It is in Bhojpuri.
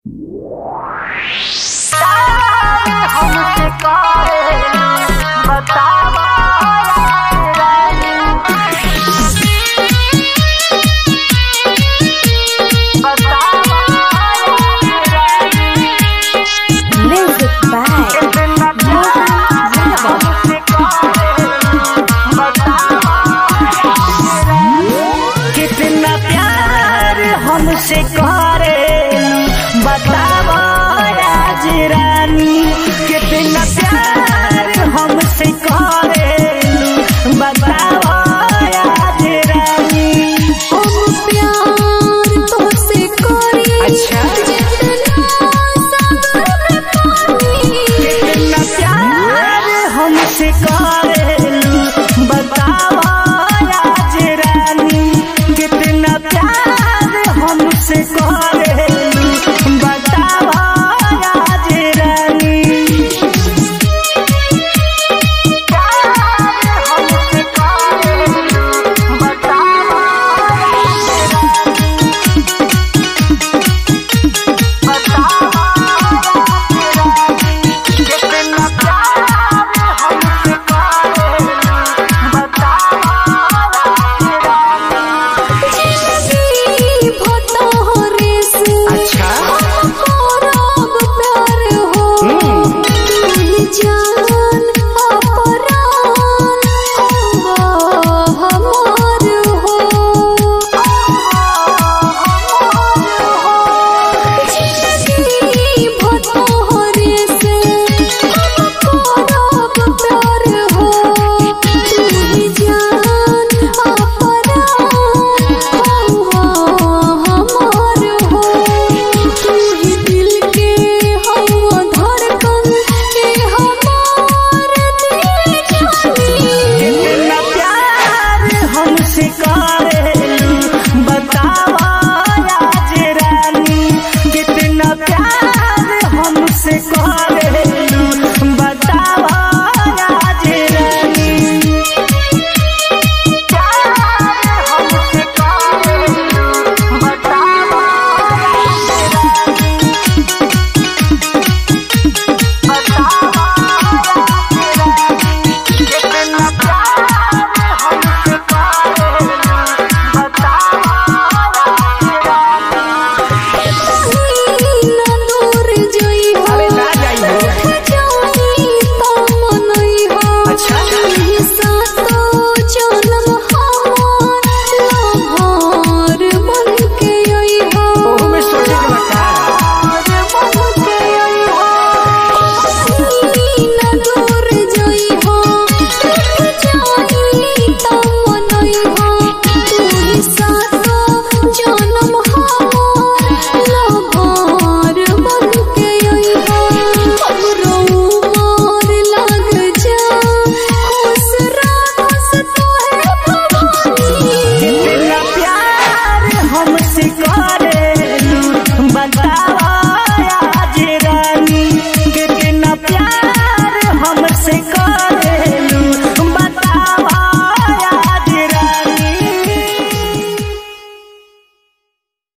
हमसे करे बतावा Music कितना प्यार हमसे करे बतावा राज रानी, कितना प्यार हमसे करे बतावा राज रानी। हम प्यार तुमसे करे अच्छा कितना प्यार हमसे करे बतावा राज रानी, कितना प्यार हमसे करे बतावा राज रानी। प्यार हमसे करे बतावा जिंदगी भटोरे से अच्छा हमको